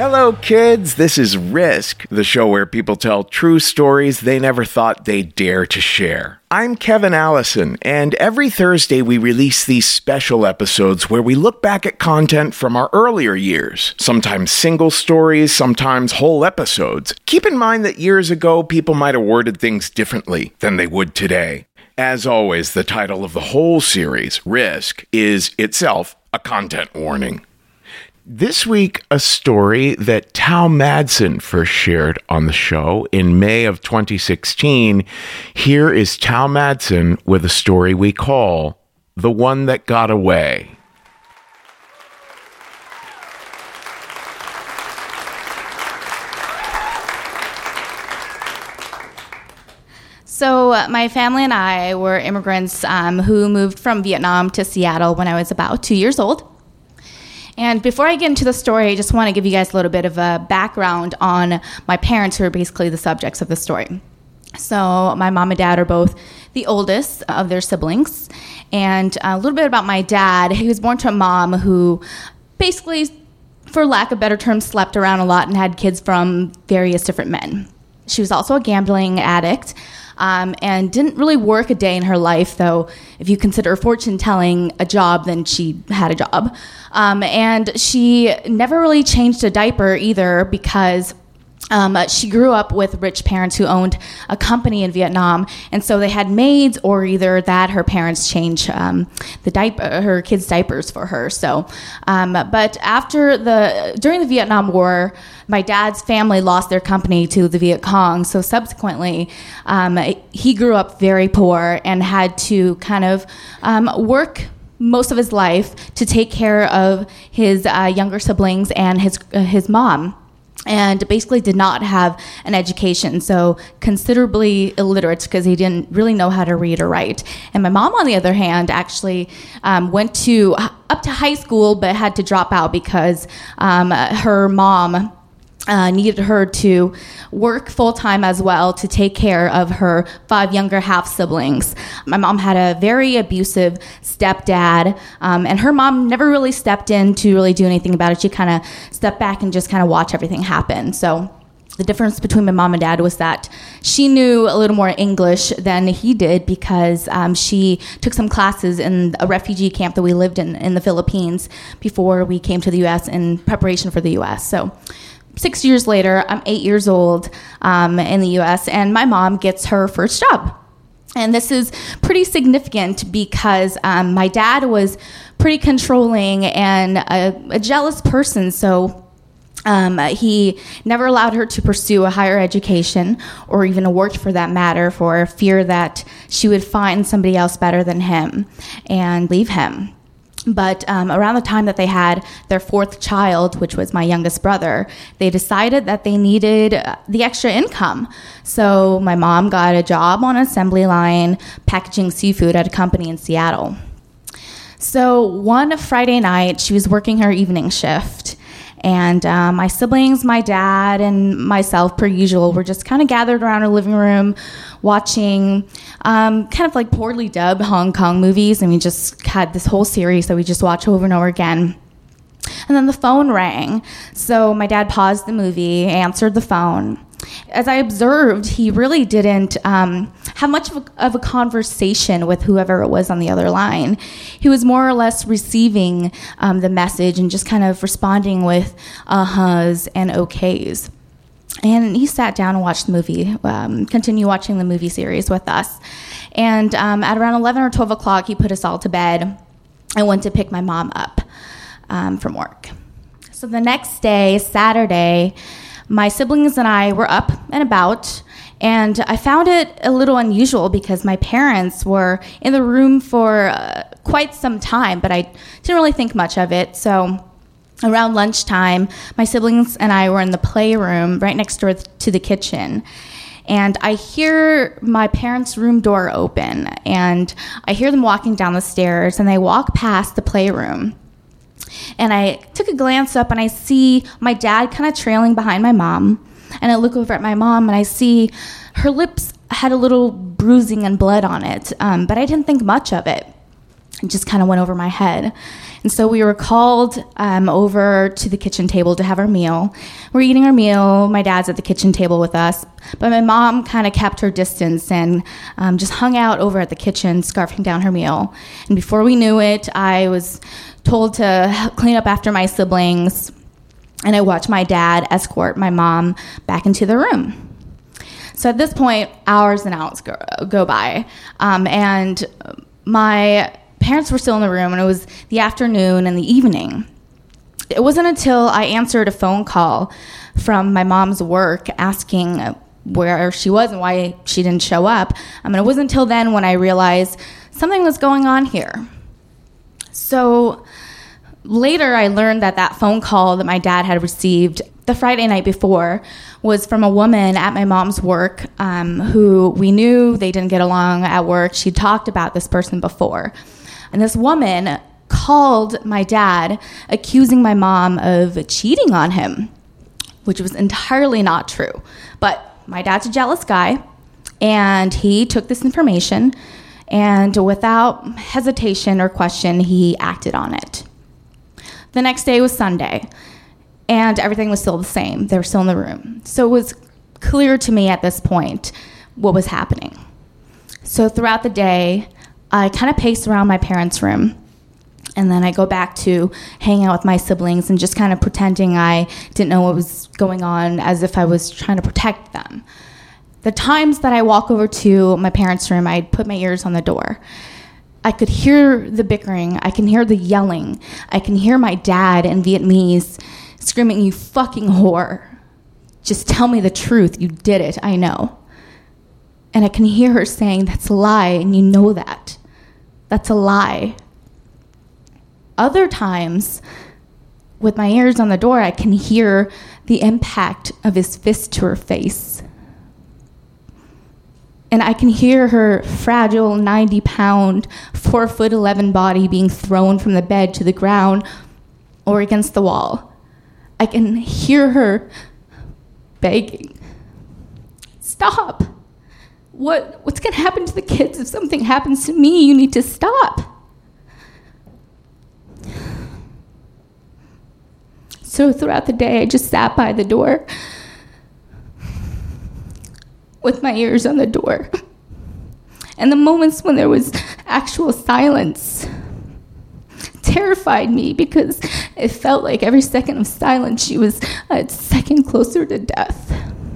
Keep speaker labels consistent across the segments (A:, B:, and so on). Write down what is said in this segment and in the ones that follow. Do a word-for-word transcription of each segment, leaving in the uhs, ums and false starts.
A: Hello, kids. This is Risk, the show where people tell true stories they never thought they'd dare to share. I'm Kevin Allison, and every Thursday we release these special episodes where we look back at content from our earlier years. Sometimes single stories, sometimes whole episodes. Keep in mind that years ago, people might have worded things differently than they would today. As always, the title of the whole series, Risk, is itself a content warning. This week, a story that Tao Madsen first shared on the show in May of twenty sixteen. Here is Tao Madsen with a story we call The One That Got Away.
B: So uh, my family and I were immigrants um, who moved from Vietnam to Seattle when I was about two years old. And before I get into the story, I just want to give you guys a little bit of a background on my parents, who are basically the subjects of the story. So my mom and dad are both the oldest of their siblings. And a little bit about my dad. He was born to a mom who basically, for lack of better terms, slept around a lot and had kids from various different men. She was also a gambling addict. Um, and didn't really work a day in her life, though if you consider fortune-telling a job, then she had a job. Um, and she never really changed a diaper either, because um, she grew up with rich parents who owned a company in Vietnam, and so they had maids, or either that her parents changed um, the diaper, her kids' diapers for her. So, um, but after the during the Vietnam War, my dad's family lost their company to the Viet Cong. So subsequently, um, he grew up very poor and had to kind of um, work most of his life to take care of his uh, younger siblings and his uh, his mom. And basically did not have an education, so considerably illiterate, because he didn't really know how to read or write. And my mom, on the other hand, actually um, went to up to high school, but had to drop out because um, her mom Uh, needed her to work full-time as well to take care of her five younger half-siblings. My mom had a very abusive stepdad, um, and her mom never really stepped in to really do anything about it. She kind of stepped back and just kind of watched everything happen. So the difference between my mom and dad was that she knew a little more English than he did, because um, she took some classes in a refugee camp that we lived in in the Philippines before we came to the U S in preparation for the U S. So Six years later, I'm eight years old um, in the U S, and my mom gets her first job. And this is pretty significant because um, my dad was pretty controlling and a, a jealous person, so um, he never allowed her to pursue a higher education, or even a work for that matter, for fear that she would find somebody else better than him and leave him. But um, around the time that they had their fourth child, which was my youngest brother, they decided that they needed the extra income. So my mom got a job on an assembly line packaging seafood at a company in Seattle. So one Friday night, she was working her evening shift. And uh, my siblings, my dad, and myself, per usual, were just kind of gathered around our living room watching um, kind of like poorly dubbed Hong Kong movies. And we just had this whole series that we just watched over and over again. And then the phone rang. So my dad paused the movie, answered the phone. As I observed, he really didn't um, have much of a, of a conversation with whoever it was on the other line. He was more or less receiving um, the message and just kind of responding with uh-huhs and okays. And he sat down and watched the movie, um, continued watching the movie series with us. And um, at around eleven or twelve o'clock, he put us all to bed. I went to pick my mom up um, from work. So the next day, Saturday, my siblings and I were up and about, and I found it a little unusual because my parents were in the room for uh, quite some time, but I didn't really think much of it. So around lunchtime, my siblings and I were in the playroom right next door to the kitchen. And I hear my parents' room door open, and I hear them walking down the stairs, and they walk past the playroom. And I took a glance up, and I see my dad kind of trailing behind my mom. And I look over at my mom, and I see her lips had a little bruising and blood on it, um, but I didn't think much of it. It just kind of went over my head. And so we were called um, over to the kitchen table to have our meal. We're eating our meal. My dad's at the kitchen table with us. But my mom kind of kept her distance and um, just hung out over at the kitchen, scarfing down her meal. And before we knew it, I was told to clean up after my siblings. And I watched my dad escort my mom back into the room. So at this point, hours and hours go, go by. Um, and my parents were still in the room, and it was the afternoon and the evening. It wasn't until I answered a phone call from my mom's work asking where she was and why she didn't show up. I mean, it wasn't until then when I realized something was going on here. So later, I learned that that phone call that my dad had received the Friday night before was from a woman at my mom's work um, who we knew they didn't get along at work. She talked about this person before. And this woman called my dad, accusing my mom of cheating on him, which was entirely not true. But my dad's a jealous guy, and he took this information, and without hesitation or question, he acted on it. The next day was Sunday, and everything was still the same. They were still in the room. So it was clear to me at this point what was happening. So throughout the day, I kind of paced around my parents' room, and then I go back to hanging out with my siblings and just kind of pretending I didn't know what was going on, as if I was trying to protect them. The times that I walk over to my parents' room, I'd put my ears on the door. I could hear the bickering. I can hear the yelling. I can hear my dad in Vietnamese screaming, "You fucking whore. Just tell me the truth. You did it. I know." And I can hear her saying, "That's a lie, and you know that. That's a lie." Other times, with my ears on the door, I can hear the impact of his fist to her face. And I can hear her fragile ninety-pound, four foot eleven body being thrown from the bed to the ground or against the wall. I can hear her begging, "Stop. What, what's going to happen to the kids if something happens to me? You need to stop." So throughout the day, I just sat by the door with my ears on the door. And the moments when there was actual silence terrified me, because it felt like every second of silence she was a second closer to death.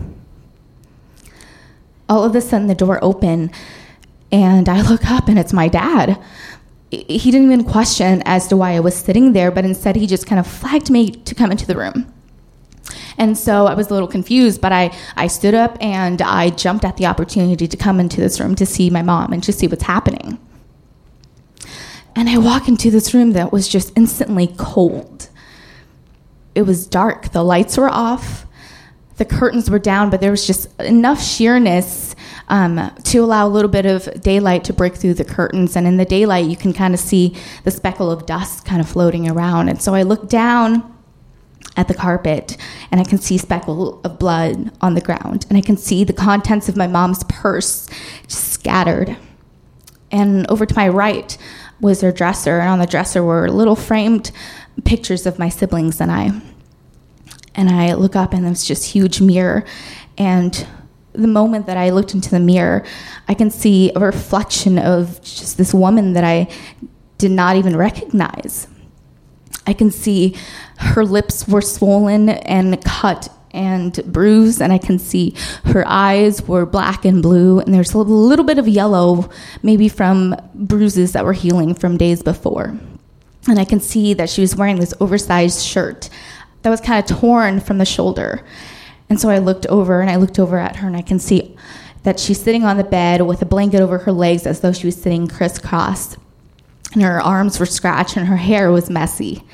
B: All of a sudden, the door opened, and I look up, and it's my dad. He didn't even question as to why I was sitting there, but instead he just kind of flagged me to come into the room. And so I was a little confused, but I, I stood up, and I jumped at the opportunity to come into this room to see my mom and to see what's happening. And I walk into this room that was just instantly cold. It was dark. The lights were off. The curtains were down, but there was just enough sheerness um, to allow a little bit of daylight to break through the curtains. And in the daylight, you can kind of see the speckle of dust kind of floating around. And so I look down at the carpet, and I can see speckle of blood on the ground. And I can see the contents of my mom's purse just scattered. And over to my right was her dresser, and on the dresser were little framed pictures of my siblings and I. And I look up, and there's just huge mirror. And the moment that I looked into the mirror, I can see a reflection of just this woman that I did not even recognize. I can see her lips were swollen and cut and bruised, and I can see her eyes were black and blue, and there's a little bit of yellow, maybe from bruises that were healing from days before. And I can see that she was wearing this oversized shirt that was kind of torn from the shoulder. And so I looked over, and I looked over at her, and I can see that she's sitting on the bed with a blanket over her legs as though she was sitting crisscross. And her arms were scratched, and her hair was messy.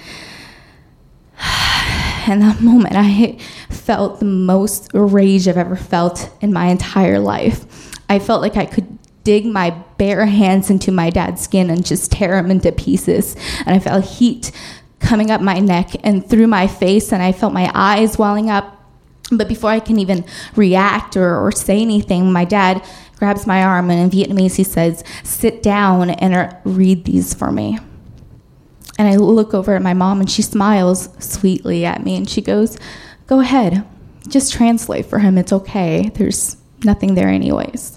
B: And that moment, I felt the most rage I've ever felt in my entire life. I felt like I could dig my bare hands into my dad's skin and just tear him into pieces. And I felt heat coming up my neck and through my face, and I felt my eyes welling up. But before I can even react or, or say anything, my dad grabs my arm, and in Vietnamese he says, sit down and read these for me. And I look over at my mom, and she smiles sweetly at me, and she goes, go ahead, just translate for him, it's okay, there's nothing there anyways.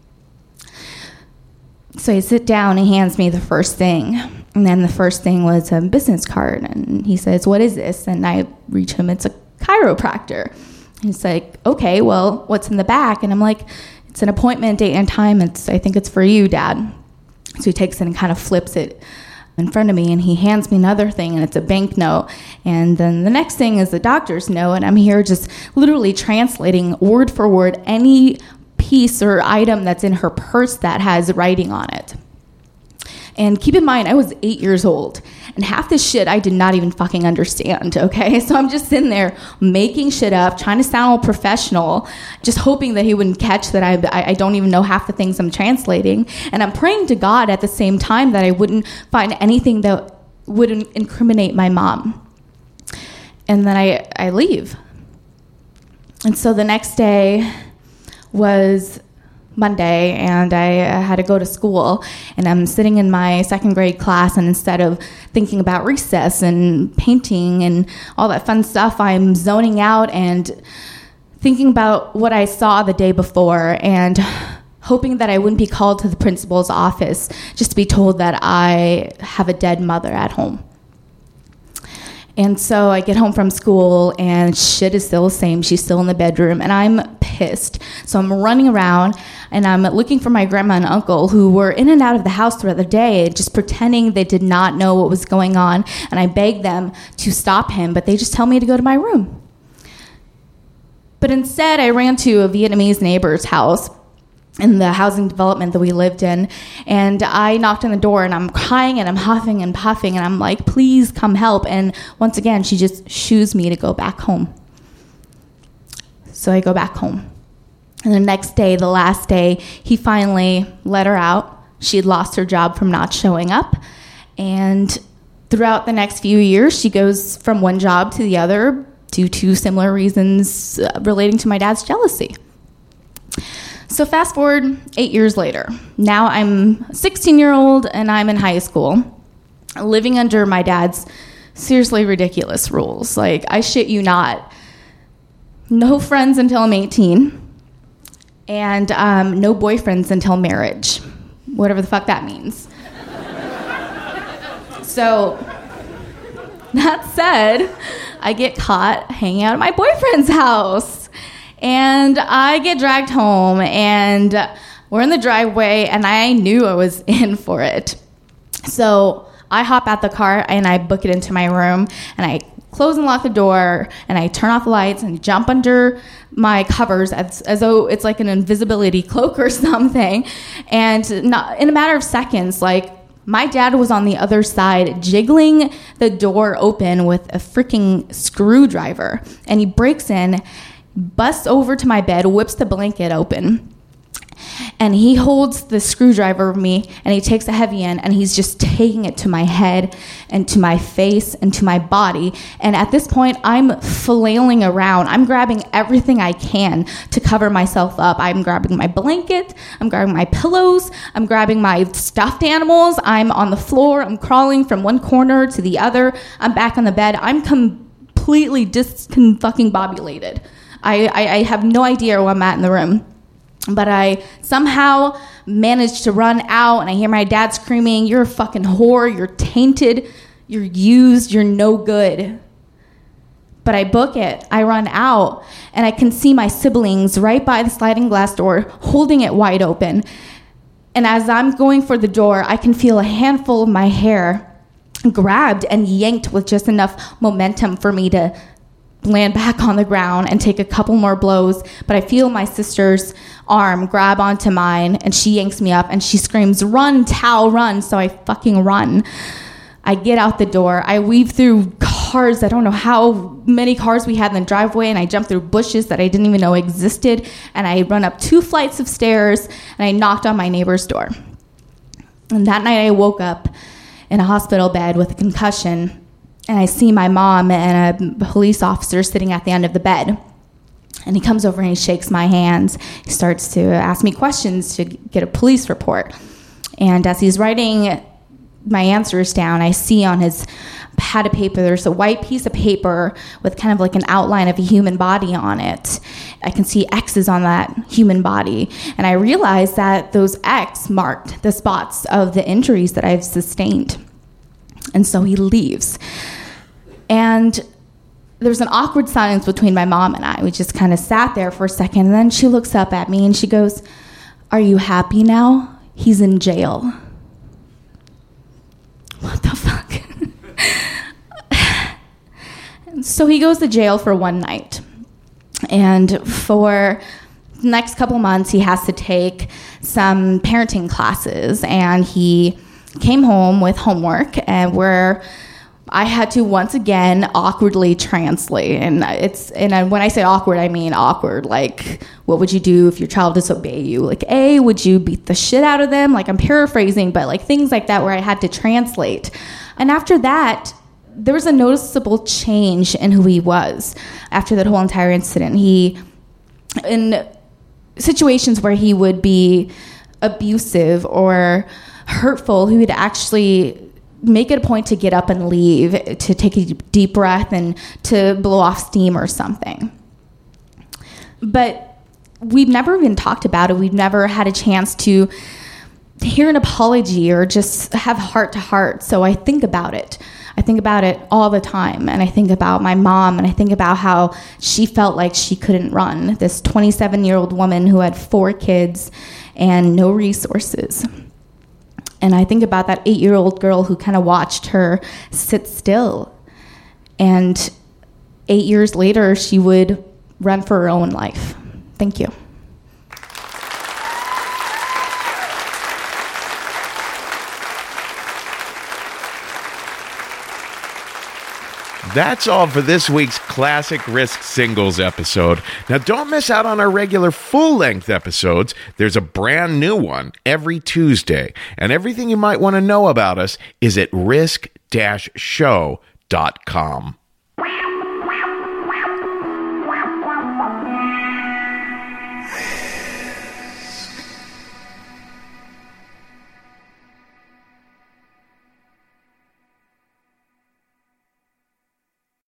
B: So I sit down, and he hands me the first thing, and then the first thing was a business card, and he says, what is this? And I reach him, it's a chiropractor. He's like, okay, well, what's in the back? And I'm like, it's an appointment, date and time. It's, I think it's for you, Dad. So he takes it and kind of flips it in front of me, and he hands me another thing, and it's a banknote. And then the next thing is the doctor's note, and I'm here just literally translating word for word any piece or item that's in her purse that has writing on it. And keep in mind, I was eight years old, and half this shit I did not even fucking understand, okay? So I'm just sitting there making shit up, trying to sound all professional, just hoping that he wouldn't catch that I, I don't even know half the things I'm translating. And I'm praying to God at the same time that I wouldn't find anything that would incriminate my mom. And then I, I leave. And so the next day was Monday, and I had to go to school, and I'm sitting in my second grade class, and instead of thinking about recess and painting and all that fun stuff, I'm zoning out and thinking about what I saw the day before and hoping that I wouldn't be called to the principal's office just to be told that I have a dead mother at home. And so I get home from school, and shit is still the same. She's still in the bedroom, and I'm pissed. So I'm running around, and I'm looking for my grandma and uncle, who were in and out of the house throughout the day, just pretending they did not know what was going on. And I begged them to stop him, but they just tell me to go to my room. But instead, I ran to a Vietnamese neighbor's house in the housing development that we lived in, and I knocked on the door, and I'm crying and I'm huffing and puffing, and I'm like, please come help. And once again, she just shoos me to go back home. So I go back home. And the next day, the last day, he finally let her out. She had lost her job from not showing up, and throughout the next few years, she goes from one job to the other due to similar reasons uh, relating to my dad's jealousy. So fast forward eight years later. Now I'm a sixteen-year-old, and I'm in high school, living under my dad's seriously ridiculous rules. Like, I shit you not, no friends until I'm eighteen, and um, no boyfriends until marriage, whatever the fuck that means. So, that said, I get caught hanging out at my boyfriend's house. And I get dragged home, and we're in the driveway, and I knew I was in for it. So I hop out the car, and I book it into my room, and I close and lock the door, and I turn off the lights and jump under my covers as, as though it's like an invisibility cloak or something. And not, in a matter of seconds, like, my dad was on the other side jiggling the door open with a freaking screwdriver, and he breaks in, busts over to my bed, whips the blanket open, and he holds the screwdriver of me, and he takes a heavy end, and he's just taking it to my head and to my face and to my body. And at this point, I'm flailing around. I'm grabbing everything I can to cover myself up. I'm grabbing my blanket. I'm grabbing my pillows. I'm grabbing my stuffed animals. I'm on the floor. I'm crawling from one corner to the other. I'm back on the bed. I'm completely disfucking-bobulated. I, I, I have no idea where I'm at in the room. But I somehow managed to run out, and I hear my dad screaming, "You're a fucking whore, you're tainted, you're used, you're no good." But I book it. I run out, and I can see my siblings right by the sliding glass door holding it wide open. And as I'm going for the door, I can feel a handful of my hair grabbed and yanked with just enough momentum for me to land back on the ground and take a couple more blows. But I feel my sister's arm grab onto mine, and she yanks me up, and she screams, "Run, Tal, run." So I fucking run. I get out the door. I weave through cars. I don't know how many cars we had in the driveway, and I jump through bushes that I didn't even know existed, and I run up two flights of stairs, and I knocked on my neighbor's door. And that night I woke up in a hospital bed with a concussion, and I see my mom and a police officer sitting at the end of the bed. And he comes over and he shakes my hands. He starts to ask me questions to get a police report. And as he's writing my answers down, I see on his pad of paper, there's a white piece of paper with kind of like an outline of a human body on it. I can see X's on that human body. And I realize that those X marked the spots of the injuries that I've sustained. And so he leaves. And there's an awkward silence between my mom and I. We just kind of sat there for a second, and then she looks up at me and she goes, "Are you happy now? He's in jail." What the fuck? So he goes to jail for one night. And for the next couple months, he has to take some parenting classes. And he came home with homework, and where I had to once again awkwardly translate. And it's and when I say awkward, I mean awkward. Like, what would you do if your child disobeyed you? Like, A, would you beat the shit out of them? Like, I'm paraphrasing, but like things like that where I had to translate. And after that, there was a noticeable change in who he was after that whole entire incident. He, in situations where he would be abusive or hurtful, he would actually make it a point to get up and leave, to take a deep breath and to blow off steam or something. But we've never even talked about it. We've never had a chance to hear an apology or just have heart to heart. So I think about it. I think about it all the time. And I think about my mom, and I think about how she felt like she couldn't run. This twenty-seven-year-old woman who had four kids and no resources. And I think about that eight-year-old girl who kind of watched her sit still. And eight years later, she would run for her own life. Thank you.
A: That's all for this week's Classic Risk Singles episode. Now, don't miss out on our regular full-length episodes. There's a brand new one every Tuesday, and everything you might want to know about us is at risk dash show dot com.